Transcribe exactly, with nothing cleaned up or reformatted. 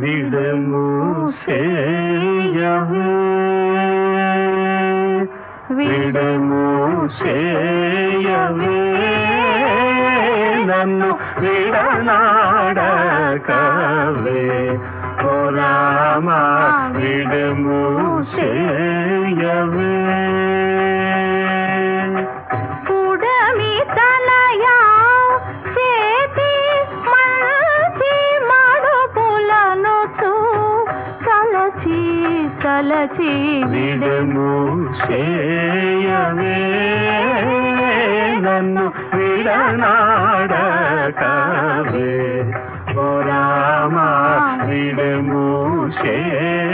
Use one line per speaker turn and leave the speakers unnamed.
విడము చేయవే విడము చేయవే నన్ను విడనాడకవే ఓ రామా విడము చేయవే
పుడమి తనయా చేతి మంచి మడుపులను చూ తలచి తలచి
విడము చేయవే నన్ను విడనాడకవే ఓ రామా విడము చేయవే